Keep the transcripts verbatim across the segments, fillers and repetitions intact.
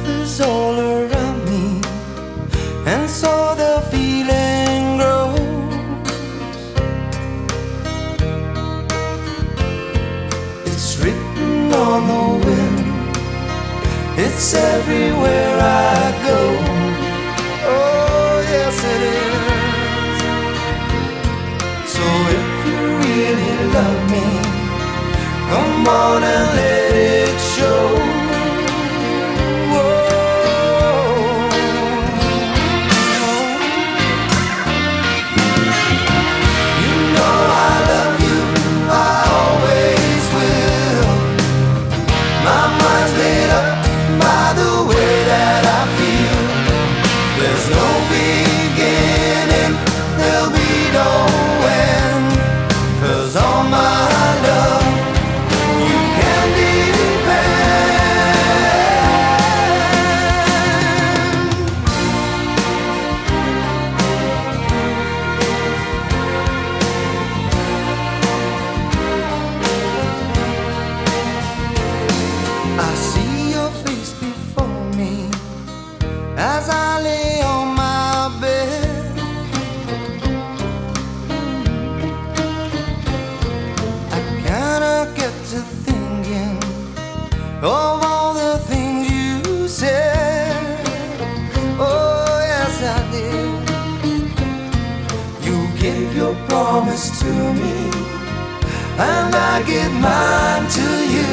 is all around me, and so the feeling grows. It's written on the wind, it's everywhere I go. Oh yes it is. So if you really love me, come on and let it show. There's no beginning, there'll be no end, 'cause all my love you can depend. I see your face before me as I lay on my bed. I kinda get to thinking of all the things you said. Oh yes I did. You gave your promise to me, and I give mine to you.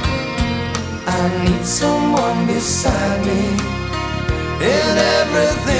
I need someone beside me in everything